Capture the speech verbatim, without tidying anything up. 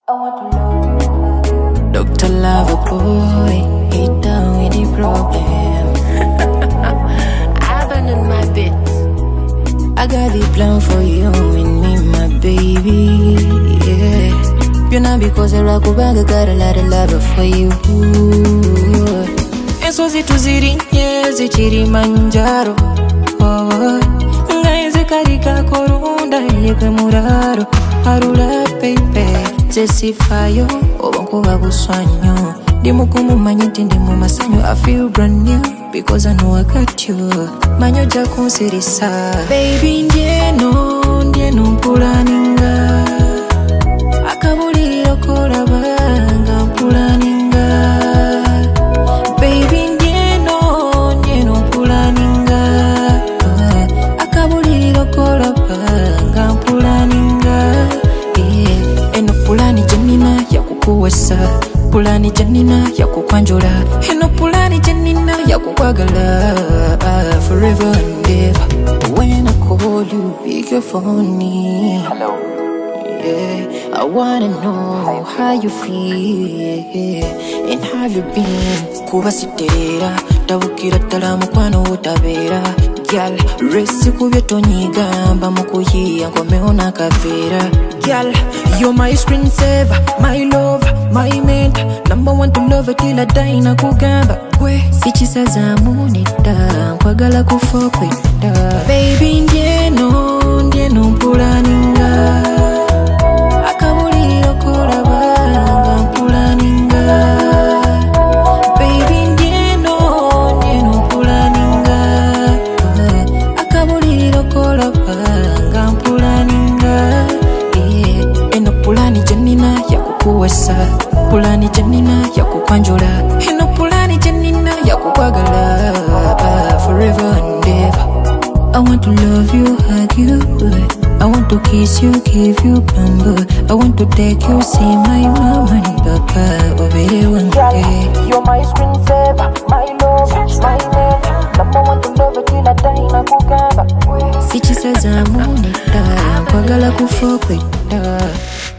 I want to love you. Doctor Lover Boy, hit down with the problem. I abandoned my bit. I got the plan for you and me, my baby. Yeah, you know because I rock back, I got a lot of love for you. And so zitu zirinye zichiri manjaro. Oh, ngaeze karika korunda yekwe muraro. Harula baby. Jessifayo, obonko babuswanyo. Dimukumu manyiti ndimu masanyo. I feel brand new because I know I got you. Manyo jako sirisa. Baby ndieno, ndieno mpulaninga. Akabuli yokola banga mpulaninga. Baby ndieno, ndieno mpulaninga. Akabuli yokola banga mpulaninga. Eno pulani janina ya kukuwesa, pulani janina ya kukwanjula. Eno pulani janina ya kukwagala, forever and ever. When I call you, pick your phone. Hello. Yeah, I wanna know how you feel and how you been. Kuba siterera, tabukira talamu kwano utabera. Girl, resi kubye tonyigamba mukuyiya ngomeona kavera. Girl, you're my screensaver, my love, my mentor. Number one to love till I die na kugamba. Kwe, sichisa za munita, kwagala kufokwita. Baby ndieno, ndieno mpulaninga. Akabuli yokola banga mpulaninga. Baby ndieno, ndieno mpulaninga. Akabuli yokola banga mpulaninga. Eno pulani janina ya kukuwesa, pulani janina ya kukwanjula. Eno pulani janina ya kukwagala, forever and ever. I want to love you, hug you. I want to kiss you, give you number. I want to take you, see my mama and papa. Obere one day. You're my screensaver, my love, my man. Number one to love till I die na kugamba. Sichisa za munita, kwagala kufokwita.